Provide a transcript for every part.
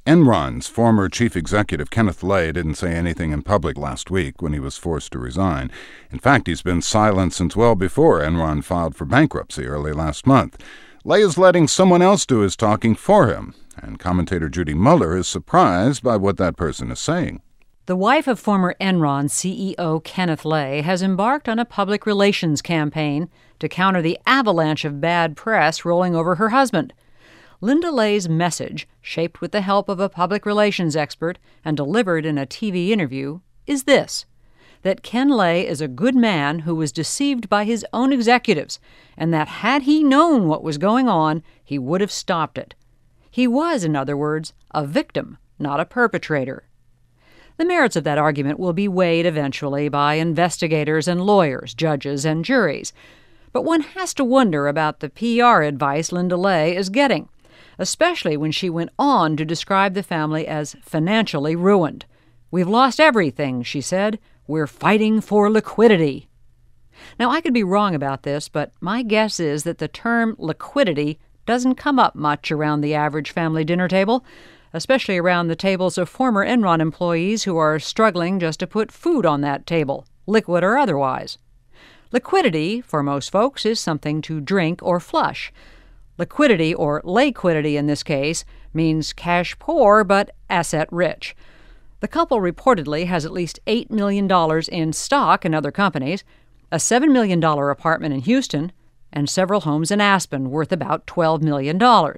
Enron's former chief executive Kenneth Lay didn't say anything in public last week when he was forced to resign. In fact, he's been silent since well before Enron filed for bankruptcy early last month. Lay is letting someone else do his talking for him, and commentator Judy Muller is surprised by what that person is saying. The wife of former Enron CEO Kenneth Lay has embarked on a public relations campaign to counter the avalanche of bad press rolling over her husband. Linda Lay's message, shaped with the help of a public relations expert and delivered in a TV interview, is this: that Ken Lay is a good man who was deceived by his own executives, and that had he known what was going on, he would have stopped it. He was, in other words, a victim, not a perpetrator. The merits of that argument will be weighed eventually by investigators and lawyers, judges and juries. But one has to wonder about the PR advice Linda Lay is getting, especially when she went on to describe the family as financially ruined. "We've lost everything," she said. "We're fighting for liquidity." Now, I could be wrong about this, but my guess is that the term liquidity doesn't come up much around the average family dinner table, especially around the tables of former Enron employees who are struggling just to put food on that table, liquid or otherwise. Liquidity, for most folks, is something to drink or flush. Liquidity, or layquidity in this case, means cash poor but asset rich. The couple reportedly has at least $8 million in stock in other companies, a $7 million apartment in Houston, and several homes in Aspen worth about $12 million.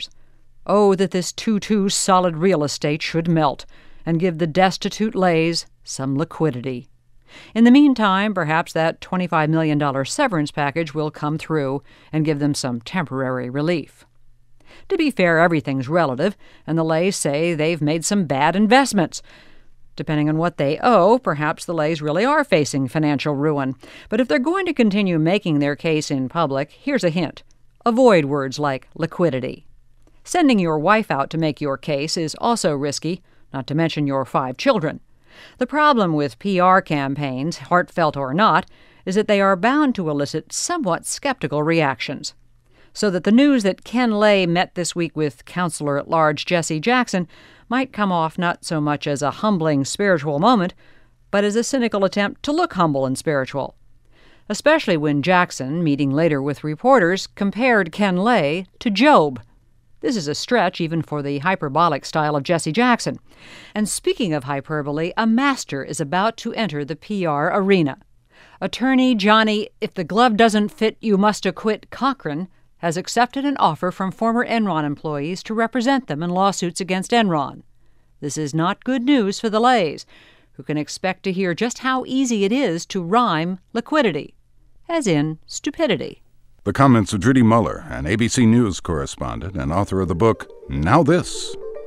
Oh, that this too solid real estate should melt and give the destitute Lays some liquidity. In the meantime, perhaps that $25 million severance package will come through and give them some temporary relief. To be fair, everything's relative, and the Lays say they've made some bad investments. Depending on what they owe, perhaps the Lays really are facing financial ruin. But if they're going to continue making their case in public, here's a hint. Avoid words like liquidity. Sending your wife out to make your case is also risky, not to mention your 5 children. The problem with PR campaigns, heartfelt or not, is that they are bound to elicit somewhat skeptical reactions. So that the news that Ken Lay met this week with Counselor-at-Large Jesse Jackson might come off not so much as a humbling spiritual moment, but as a cynical attempt to look humble and spiritual. Especially when Jackson, meeting later with reporters, compared Ken Lay to Job. This is a stretch even for the hyperbolic style of Jesse Jackson. And speaking of hyperbole, a master is about to enter the PR arena. Attorney Johnny "If the glove doesn't fit, you must acquit" Cochran has accepted an offer from former Enron employees to represent them in lawsuits against Enron. This is not good news for the Lays, who can expect to hear just how easy it is to rhyme liquidity, as in stupidity. The comments of Judy Muller, an ABC News correspondent and author of the book Now This.